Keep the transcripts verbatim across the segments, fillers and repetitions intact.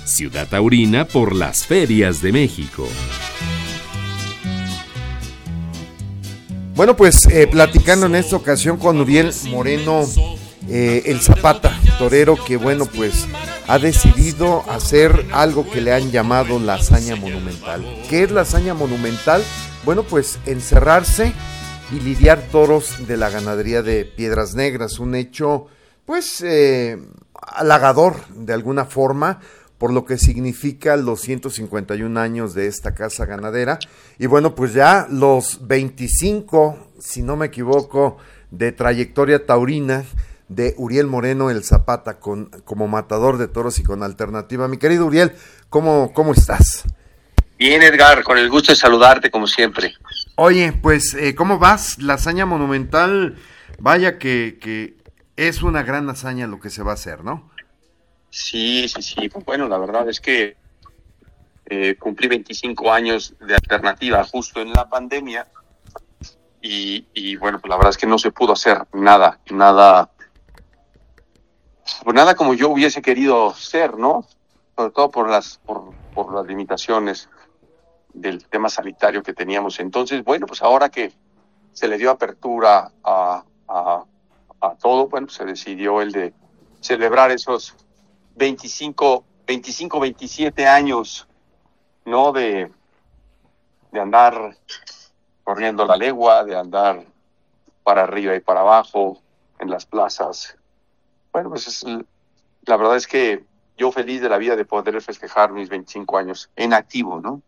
Ciudad Taurina por las ferias de México. Bueno, pues eh, platicando en esta ocasión con Uriel Moreno, eh, el Zapata, torero que bueno pues ha decidido hacer algo que le han llamado la hazaña monumental. ¿Qué es la hazaña monumental? Bueno, pues encerrarse y lidiar toros de la ganadería de Piedras Negras, un hecho pues eh, halagador de alguna forma, por lo que significa los ciento cincuenta y un años de esta casa ganadera, y bueno, pues ya los veinticinco, si no me equivoco, de trayectoria taurina de Uriel Moreno el Zapata, con, como matador de toros y con alternativa. Mi querido Uriel, ¿cómo, cómo estás? Bien, Edgar, con el gusto de saludarte como siempre. Oye, pues, eh, ¿cómo vas? La hazaña monumental, vaya que, que es una gran hazaña lo que se va a hacer, ¿no? Sí, sí, sí. Bueno, la verdad es que eh, cumplí veinticinco años de alternativa justo en la pandemia y, y bueno, pues la verdad es que no se pudo hacer nada, nada, pues nada como yo hubiese querido ser, ¿no? Sobre todo por las, por, por las limitaciones del tema sanitario que teníamos. Entonces, bueno, pues ahora que se le dio apertura a, a, a todo, bueno, se decidió el de celebrar esos veinticinco, veintisiete años, ¿no? De, de andar corriendo la legua, de andar para arriba y para abajo en las plazas. Bueno, pues es, la verdad es que yo feliz de la vida de poder festejar mis veinticinco años en activo, ¿no?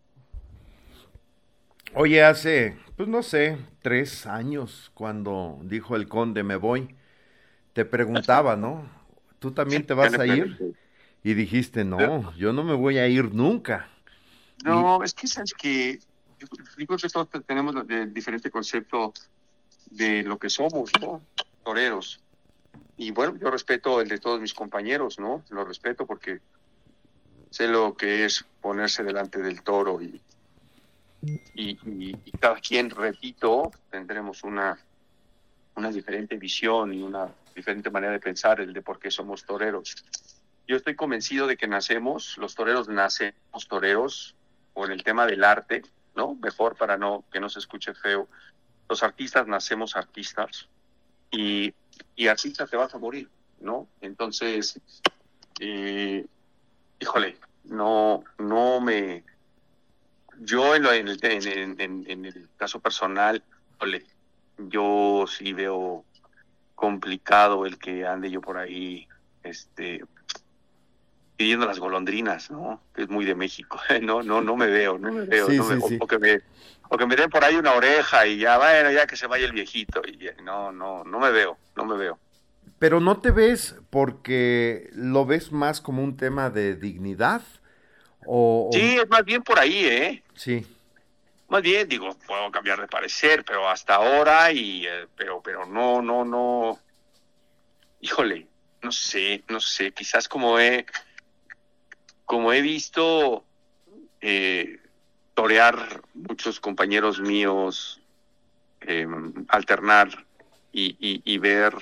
Oye, hace, pues no sé, tres años, cuando dijo el conde me voy, te preguntaba, ¿no? ¿Tú también te vas a ir? Y dijiste, no, yo no me voy a ir nunca. No, y... es que sabes que yo digo que todos tenemos el diferente concepto de lo que somos, ¿no? Toreros. Y bueno, yo respeto el de todos mis compañeros, ¿no? Lo respeto porque sé lo que es ponerse delante del toro y, y, y, y cada quien, repito, tendremos una, una diferente visión y una diferente manera de pensar el de por qué somos toreros. Yo estoy convencido de que nacemos, los toreros nacemos toreros, o en el tema del arte, ¿no? Mejor para no que no se escuche feo. Los artistas nacemos artistas y, y artista te vas a morir, ¿no? Entonces, eh, híjole, no, no me... Yo en, lo, en, el, en, en, en el caso personal, híjole, yo sí veo complicado el que ande yo por ahí, este... pidiendo las golondrinas, ¿no? Que es muy de México. No, no, no me veo, no me veo. Sí, no sí, me, sí. O, o, que me, o que me den por ahí una oreja y ya, bueno, ya que se vaya el viejito. Y ya, no, no, no me veo, no me veo. Pero no te ves porque lo ves más como un tema de dignidad o... Sí, es más bien por ahí, ¿eh? Sí. Más bien, digo, puedo cambiar de parecer, pero hasta ahora y, eh, pero, pero no, no, no. Híjole, no sé, no sé, quizás como he... Como he visto eh, torear muchos compañeros míos, eh, alternar y, y, y ver,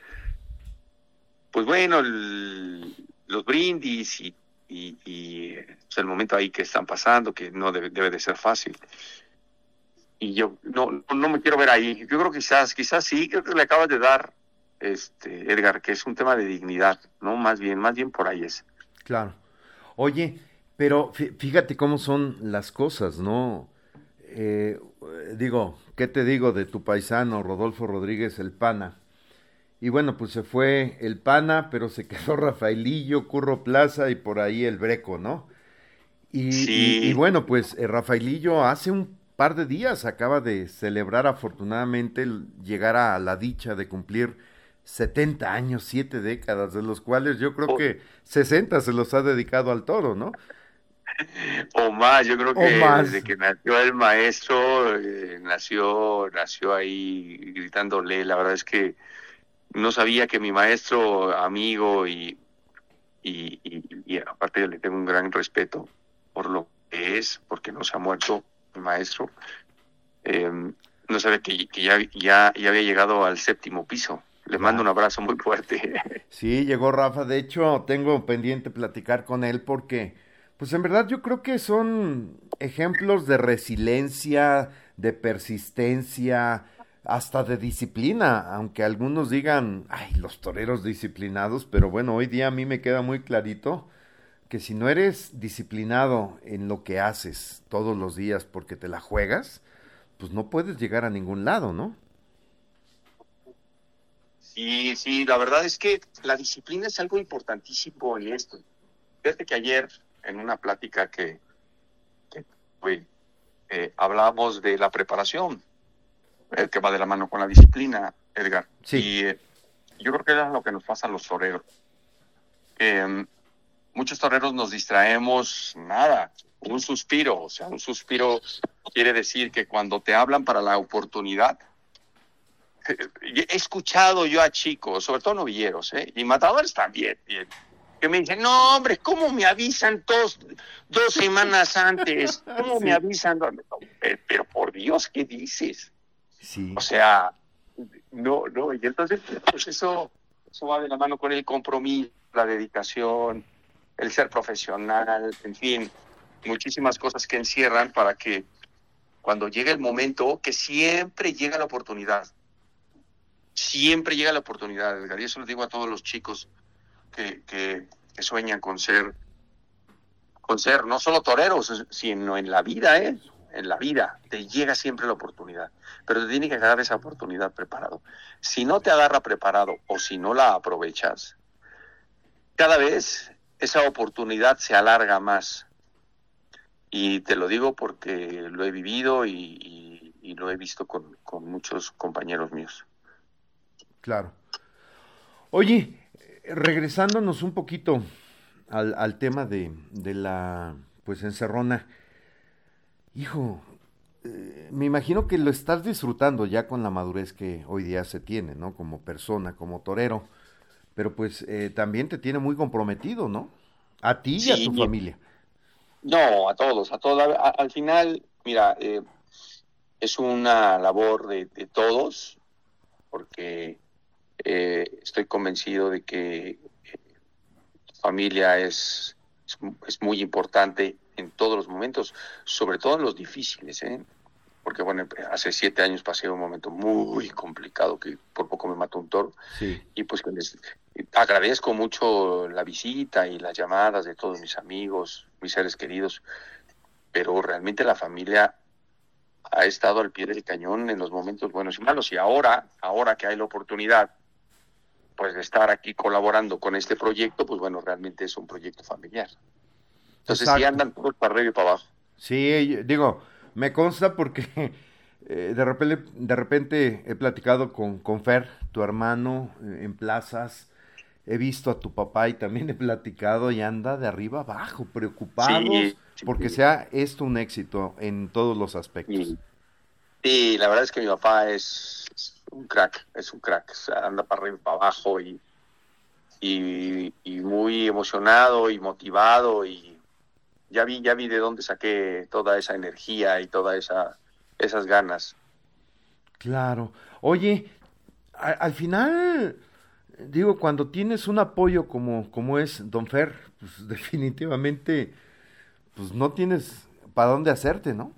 pues bueno, el, los brindis y, y, y pues el momento ahí que están pasando, que no debe, debe de ser fácil. Y yo no, no me quiero ver ahí. Yo creo que quizás, quizás sí, creo que le acabas de dar, este, Edgar, que es un tema de dignidad, ¿no? Más bien, más bien por ahí es. Claro. Oye, pero fíjate cómo son las cosas, ¿no? Eh, digo, ¿qué te digo de tu paisano Rodolfo Rodríguez el Pana? Y bueno, pues se fue el Pana, pero se quedó Rafaelillo, Curro Plaza y por ahí el Breco, ¿no? Y, sí. y, y bueno, pues eh, Rafaelillo hace un par de días acaba de celebrar afortunadamente el llegar a la dicha de cumplir setenta años, siete décadas, de los cuales yo creo que sesenta se los ha dedicado al toro, ¿no? O más, yo creo que más. desde que nació el maestro, eh, nació, nació ahí gritándole. La verdad es que no sabía que mi maestro, amigo y, y, y, y aparte yo le tengo un gran respeto por lo que es, porque no se ha muerto mi maestro. Eh, no sabía que, que ya, ya, ya había llegado al séptimo piso. Le mando un abrazo muy fuerte. Sí, llegó Rafa. De hecho, tengo pendiente platicar con él porque Pues en verdad yo creo que son ejemplos de resiliencia, de persistencia, hasta de disciplina, aunque algunos digan, ay, los toreros disciplinados, pero bueno, hoy día a mí me queda muy clarito que si no eres disciplinado en lo que haces todos los días porque te la juegas, pues no puedes llegar a ningún lado, ¿no? Sí, sí, la verdad es que la disciplina es algo importantísimo en esto. Fíjate que ayer, en una plática que, que tuve, eh, hablábamos de la preparación, eh, que va de la mano con la disciplina, Edgar. Sí. Y eh, yo creo que es lo que nos pasa a los toreros. Eh, muchos toreros nos distraemos, nada, un suspiro, o sea, un suspiro quiere decir que cuando te hablan para la oportunidad, he escuchado yo a chicos, sobre todo novilleros, ¿eh? Y matadores también, bien, que me dicen, no, hombre, ¿cómo me avisan dos, dos semanas antes? ¿Cómo Sí. me avisan? Pero, pero por Dios, ¿qué dices? Sí. O sea, no, no, y entonces, pues eso, eso va de la mano con el compromiso, la dedicación, el ser profesional, en fin, muchísimas cosas que encierran para que cuando llegue el momento, que siempre llega la oportunidad. Siempre llega la oportunidad, Edgar, y eso lo digo a todos los chicos que, que, que sueñan con ser, con ser no solo toreros, sino en la vida, ¿eh? En la vida, te llega siempre la oportunidad, pero te tiene que agarrar esa oportunidad preparado. Si no te agarra preparado o si no la aprovechas, cada vez esa oportunidad se alarga más. Y te lo digo porque lo he vivido y, y, y lo he visto con, con muchos compañeros míos. Claro. Oye, regresándonos un poquito al, al tema de, de la, pues, encerrona, hijo, eh, me imagino que lo estás disfrutando ya con la madurez que hoy día se tiene, ¿no? Como persona, como torero, pero pues eh, también te tiene muy comprometido, ¿no? A ti y a Sí, tu familia. no, a todos, a todos. A- al final, mira, eh, es una labor de, de todos, porque eh, estoy convencido de que eh, familia es, es, es muy importante en todos los momentos, sobre todo en los difíciles, ¿eh? Porque bueno, hace siete años pasé un momento muy complicado que por poco me mató un toro. Sí. Y pues que les agradezco mucho la visita y las llamadas de todos mis amigos, mis seres queridos, pero realmente la familia ha estado al pie del cañón en los momentos buenos y malos. Y ahora, ahora que hay la oportunidad pues de estar aquí colaborando con este proyecto, pues bueno, realmente es un proyecto familiar. Entonces sí Exacto. andan todos para arriba y para abajo. Sí, yo- digo, me consta porque eh, de repente, de repente he platicado con, con Fer, tu hermano, eh, en plazas, he visto a tu papá y también he platicado y anda de arriba abajo, preocupados Sí, sí, porque sí. sea esto un éxito en todos los aspectos. Y, y la verdad es que mi papá es un crack, es un crack, o sea, anda para arriba y para abajo y, y, y muy emocionado y motivado y ya vi, ya vi de dónde saqué toda esa energía y todas esa, esas ganas. Claro. Oye, a- al final, digo, cuando tienes un apoyo como, como es Don Fer, pues definitivamente, pues no tienes para dónde hacerte, ¿no?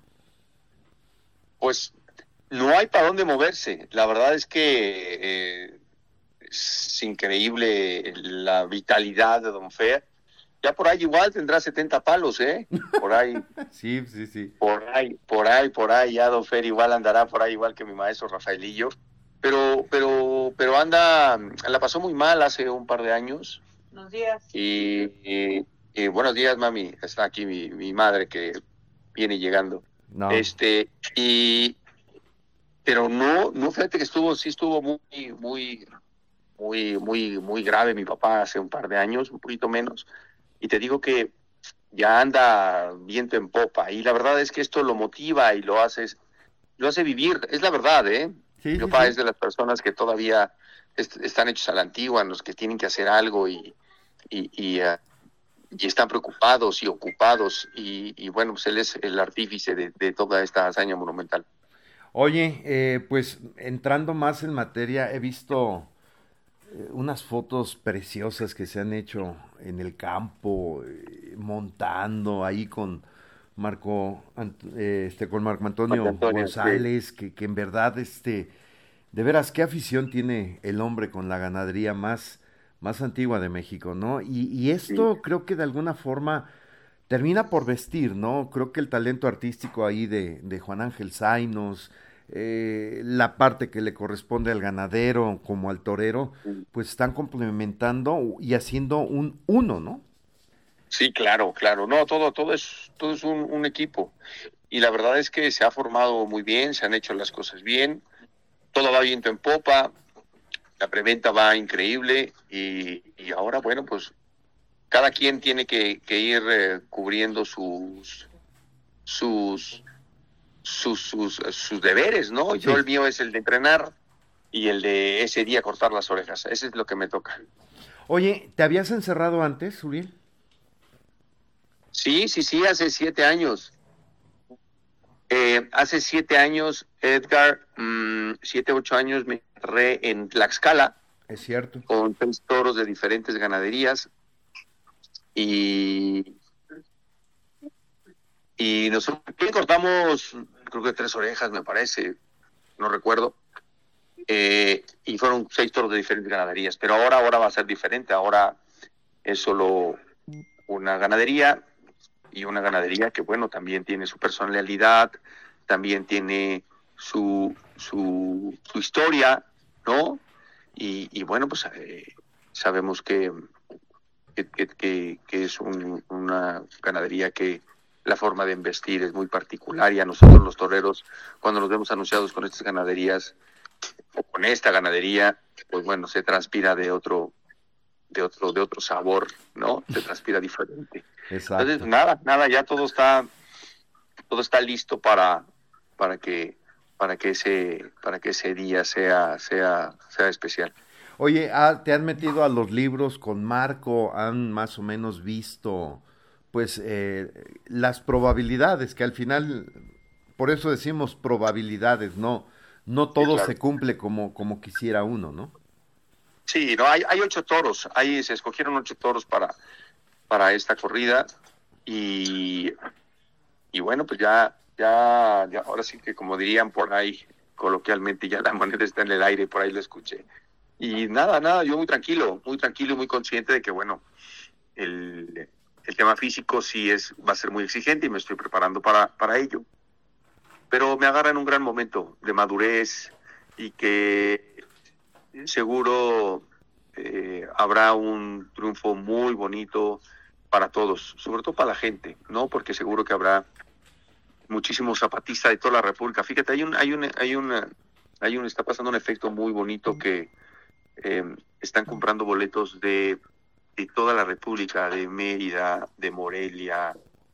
Pues no hay para dónde moverse. La verdad es que eh, es increíble la vitalidad de Don Fer. Ya por ahí igual tendrá setenta palos, ¿eh? Por ahí, Sí, sí, sí. por ahí, por ahí, por ahí, ya Don Fer igual andará por ahí igual que mi maestro Rafaelillo. Pero, pero, pero anda, la pasó muy mal hace un par de años. Buenos días. Y, y- y buenos días, mami. Está aquí mi, mi madre que viene llegando. No. Este, y, pero no, no, fíjate que estuvo, sí estuvo muy, muy, muy, muy, muy grave mi papá hace un par de años, un poquito menos. Y te digo que ya anda viento en popa. Y la verdad es que esto lo motiva y lo hace, lo hace vivir. Es la verdad, ¿eh? Sí, Mi sí, papá sí. es de las personas que todavía est- están hechos a la antigua, en los que tienen que hacer algo y, y, y, uh, y están preocupados y ocupados. Y, y bueno, pues él es el artífice de, de toda esta hazaña monumental. Oye, eh, pues entrando más en materia, he visto eh, unas fotos preciosas que se han hecho en el campo, eh, montando ahí con Marco, eh, este, con Marco Antonio, Marco Antonio, González, sí. que, que en verdad, este, de veras, qué afición tiene el hombre con la ganadería más, más antigua de México, ¿no? Y, y Sí, esto creo que de alguna forma termina por vestir, ¿no? Creo que el talento artístico ahí de, de Juan Ángel Zainos, eh, la parte que le corresponde al ganadero como al torero, sí. pues están complementando y haciendo un uno, ¿no? Sí, claro, claro. No, todo, todo es, todo es un, un equipo. Y la verdad es que se ha formado muy bien, se han hecho las cosas bien, todo va viento en popa, la preventa va increíble y, y ahora, bueno, pues cada quien tiene que, que ir eh, cubriendo sus, sus, sus, sus, sus deberes, ¿no? Yo Sí. el mío es el de entrenar y el de ese día cortar las orejas. Ese es lo que me toca. Oye, ¿te habías encerrado antes, Uriel? Sí, sí, sí, hace siete años. Eh, hace siete años, Edgar, mmm, siete, ocho años me encerré en Tlaxcala Es cierto. con seis toros de diferentes ganaderías y, y nosotros cortamos, creo que tres orejas, me parece, no recuerdo. Eh, y fueron seis toros de diferentes ganaderías, pero ahora, ahora va a ser diferente. Ahora es solo una ganadería y una ganadería que, bueno, también tiene su personalidad, también tiene su, su, su historia, ¿no? Y, y bueno, pues eh, sabemos que, que, que, que es un, una ganadería que la forma de investir es muy particular y a nosotros los toreros, cuando nos vemos anunciados con estas ganaderías o con esta ganadería, pues bueno, se transpira de otro, de otro, de otro sabor, ¿no? Se transpira diferente. Entonces, Exacto. nada, nada, ya todo está, todo está listo para, para que, para que ese, para que ese día sea, sea, sea especial. Oye, ah, ¿te han metido a los libros con Marco? ¿Han más o menos visto, pues, eh, las probabilidades, que al final, por eso decimos probabilidades, no, no Sí, todo claro. se cumple como, como quisiera uno, ¿no? Sí, no, hay, hay ocho toros, ahí se escogieron ocho toros para, para esta corrida y, y bueno, pues ya, ya, ya, ahora sí que como dirían por ahí coloquialmente, ya la moneda está en el aire, por ahí lo escuché. Y nada, nada, yo muy tranquilo, muy tranquilo y muy consciente de que, bueno, el, el tema físico sí es, va a ser muy exigente y me estoy preparando para, para ello. Pero me agarra en un gran momento de madurez y que seguro eh, habrá un triunfo muy bonito para todos, sobre todo para la gente, ¿no? Porque seguro que habrá muchísimos zapatistas de toda la República. Fíjate, hay un, hay un, hay una, hay un, está pasando un efecto muy bonito que eh, están comprando boletos de, de toda la República, de Mérida, de Morelia,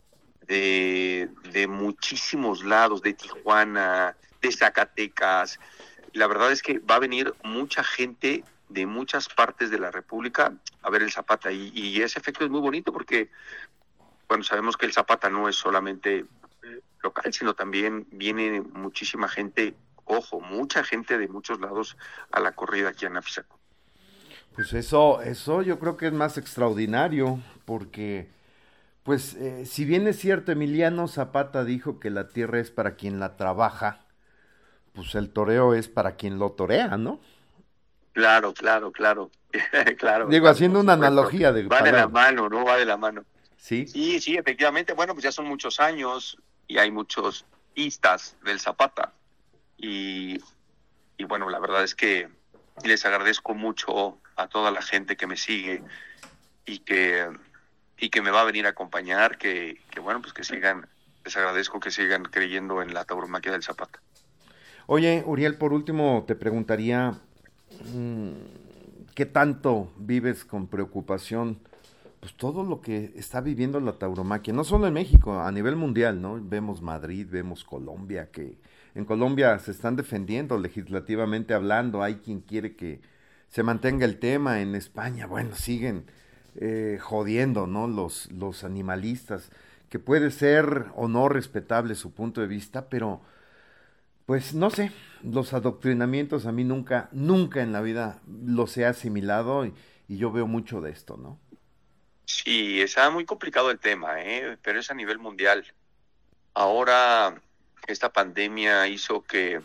de, de muchísimos lados, de Tijuana, de Zacatecas. La verdad es que va a venir mucha gente de muchas partes de la República a ver el Zapata y, y ese efecto es muy bonito porque, bueno, sabemos que el Zapata no es solamente local, sino también viene muchísima gente, ojo, mucha gente de muchos lados a la corrida aquí en Apizaco. Pues eso, eso yo creo que es más extraordinario, porque, pues, eh, si bien es cierto, Emiliano Zapata dijo que la tierra es para quien la trabaja, pues el toreo es para quien lo torea, ¿no? Claro, claro, claro, claro, Digo, claro, haciendo por una supuesto. analogía de Va de la palabras, mano, ¿no? Va de la mano. ¿sí? Sí, sí, efectivamente. Bueno, pues ya son muchos años y hay muchos pistas del Zapata. Y, y bueno, la verdad es que les agradezco mucho a toda la gente que me sigue y que, y que me va a venir a acompañar, que, que bueno, pues que sigan, les agradezco que sigan creyendo en la tauromaquia del Zapata. Oye, Uriel, por último te preguntaría, mm, ¿qué tanto vives con preocupación? Pues todo lo que está viviendo la tauromaquia, no solo en México, a nivel mundial, ¿no? Vemos Madrid, vemos Colombia, que en Colombia se están defendiendo legislativamente hablando, hay quien quiere que se mantenga el tema, en España, bueno, siguen eh, jodiendo, ¿no? Los, los animalistas, que puede ser o no respetable su punto de vista, pero pues no sé, los adoctrinamientos a mí nunca, nunca en la vida los he asimilado y, y yo veo mucho de esto, ¿no? Sí, está muy complicado el tema, ¿eh? Pero es a nivel mundial. Ahora, esta pandemia hizo que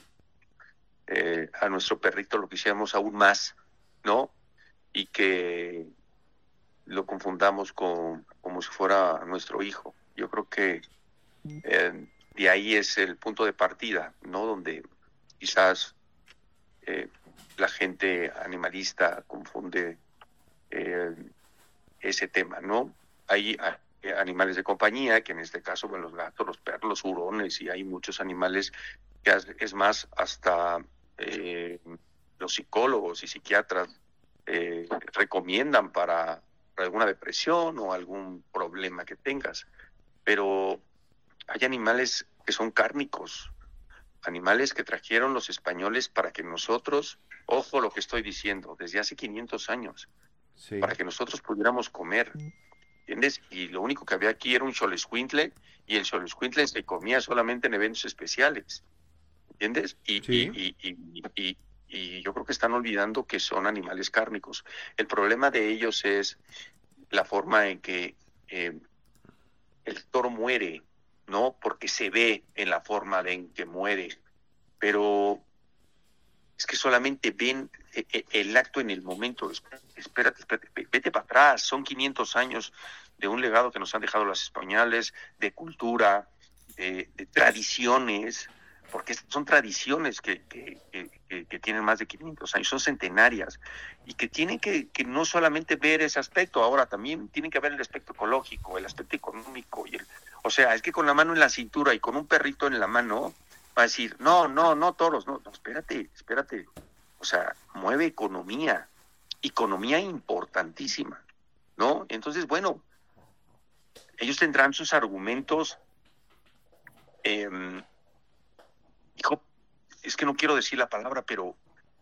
eh, a nuestro perrito lo quisiéramos aún más, ¿no? Y que lo confundamos con como si fuera nuestro hijo. Yo creo que eh, de ahí es el punto de partida, ¿no? Donde quizás eh, la gente animalista confunde eh, ese tema, ¿no? Hay eh, animales de compañía, que en este caso, bueno, los gatos, los perros, los hurones, y hay muchos animales que es más, hasta eh, los psicólogos y psiquiatras eh, recomiendan para, para alguna depresión o algún problema que tengas. Pero hay animales que son cárnicos, animales que trajeron los españoles para que nosotros, ojo lo que estoy diciendo, desde hace quinientos años, sí, para que nosotros pudiéramos comer, ¿entiendes? Y lo único que había aquí era un xoloscuintle, y el xoloscuintle se comía solamente en eventos especiales, ¿entiendes? Y, sí. y, y, y, y, y yo creo que están olvidando que son animales cárnicos. El problema de ellos es la forma en que eh, el toro muere, ¿no? Porque se ve en la forma de en que muere, pero es que solamente ven el acto en el momento. Espérate, espérate, vete para atrás. Son quinientos años de un legado que nos han dejado los españoles, de cultura, de, de tradiciones, porque son tradiciones que, que, que, que tienen más de quinientos años, son centenarias, y que tienen que, que no solamente ver ese aspecto, ahora también tienen que ver el aspecto ecológico, el aspecto económico, y el, o sea, es que con la mano en la cintura y con un perrito en la mano, va a decir, no, no, no toros, no, no, espérate, espérate, o sea, mueve economía, economía importantísima, ¿no? Entonces, bueno, ellos tendrán sus argumentos, eh, hijo, es que no quiero decir la palabra, pero,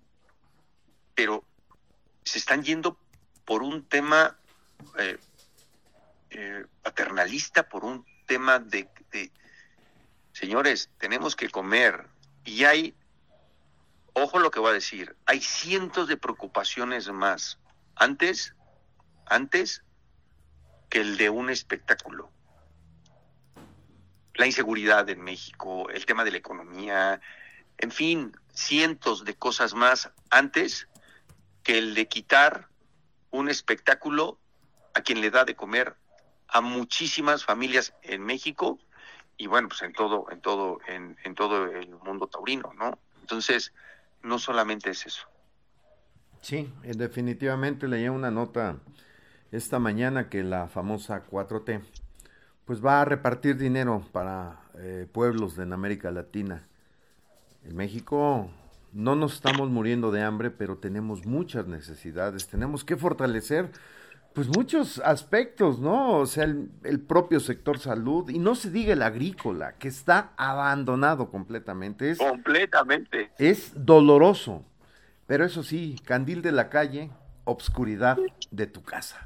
pero se están yendo por un tema eh, eh, paternalista, por un tema de, de, señores, tenemos que comer, y hay, ojo lo que voy a decir, hay cientos de preocupaciones más, antes, antes que el de un espectáculo. La inseguridad en México, el tema de la economía, en fin, cientos de cosas más antes que el de quitar un espectáculo a quien le da de comer a muchísimas familias en México y bueno, pues en todo, en todo, en, en todo el mundo taurino, ¿no? Entonces, no solamente es eso. Sí, definitivamente leí una nota esta mañana que la famosa cuatro T pues va a repartir dinero para eh, pueblos de en América Latina. En México no nos estamos muriendo de hambre, pero tenemos muchas necesidades. Tenemos que fortalecer pues muchos aspectos, ¿no? O sea, el, el propio sector salud, y no se diga el agrícola, que está abandonado completamente. Es, completamente. Es doloroso, pero eso sí, candil de la calle, obscuridad de tu casa.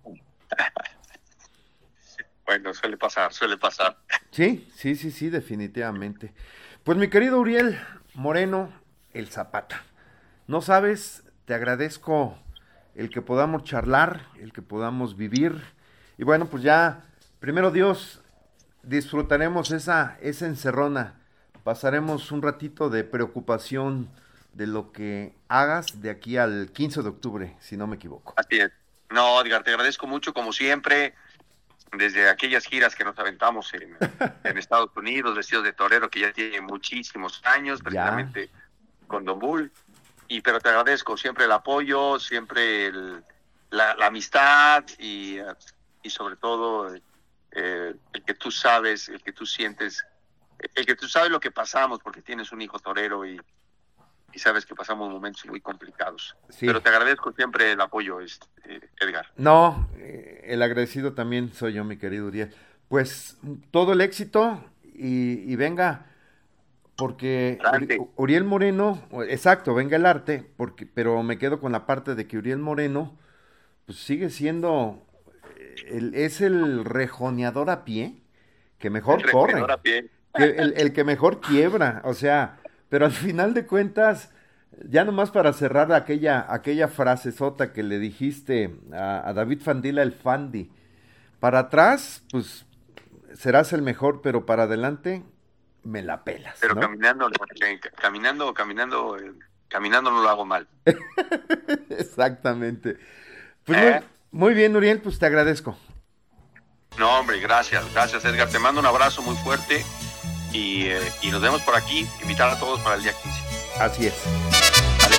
Bueno, suele pasar, suele pasar. Sí, sí, sí, sí, definitivamente. Pues mi querido Uriel Moreno, el Zapata, no sabes, te agradezco el que podamos charlar, el que podamos vivir, y bueno, pues ya, primero Dios, disfrutaremos esa, esa encerrona, pasaremos un ratito de preocupación de lo que hagas de aquí al quince de octubre, si no me equivoco. Así es. No, Edgar, te agradezco mucho, como siempre, desde aquellas giras que nos aventamos en, en Estados Unidos, vestidos de torero, que ya tiene muchísimos años, precisamente ya. Con Don Bull, y pero te agradezco siempre el apoyo, siempre el, la, la amistad y, y sobre todo eh, el que tú sabes, el que tú sientes, el que tú sabes lo que pasamos porque tienes un hijo torero y, y sabes que pasamos momentos muy complicados. Sí. Pero te agradezco siempre el apoyo, este, Edgar. No, eh, el agradecido también soy yo, mi querido Uriel. Pues todo el éxito y, y venga, porque Uri, Uriel Moreno, exacto, venga el arte, porque, pero me quedo con la parte de que Uriel Moreno pues sigue siendo, el, es el rejoneador a pie, que mejor el corre, a pie. Que, el, el que mejor quiebra, o sea, pero al final de cuentas, ya nomás para cerrar aquella, aquella frasezota que le dijiste a, a David Fandila el Fandi, Para atrás, pues serás el mejor, pero para adelante me la pelas. Pero ¿no? caminando, caminando, caminando, eh, caminando no lo hago mal. Exactamente. Pues ¿Eh? muy, muy bien, Uriel, pues te agradezco. No, hombre, gracias, gracias, Edgar. Te mando un abrazo muy fuerte y, eh, y nos vemos por aquí. Invitar a todos para el día quince. Así es. ¿Vale?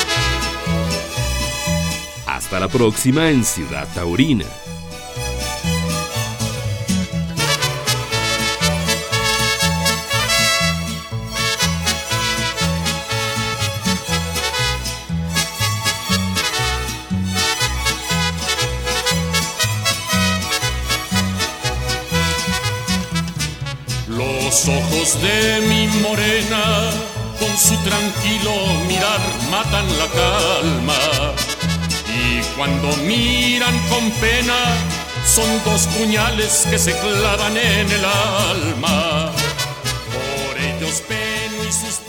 Hasta la próxima en Ciudad Taurina. Los ojos de mi morena, con su tranquilo mirar, matan la calma. Y cuando miran con pena, son dos puñales que se clavan en el alma. Por ellos peno y sus